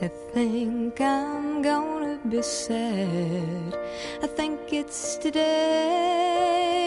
I think I'm gonna be sad. I think it's today.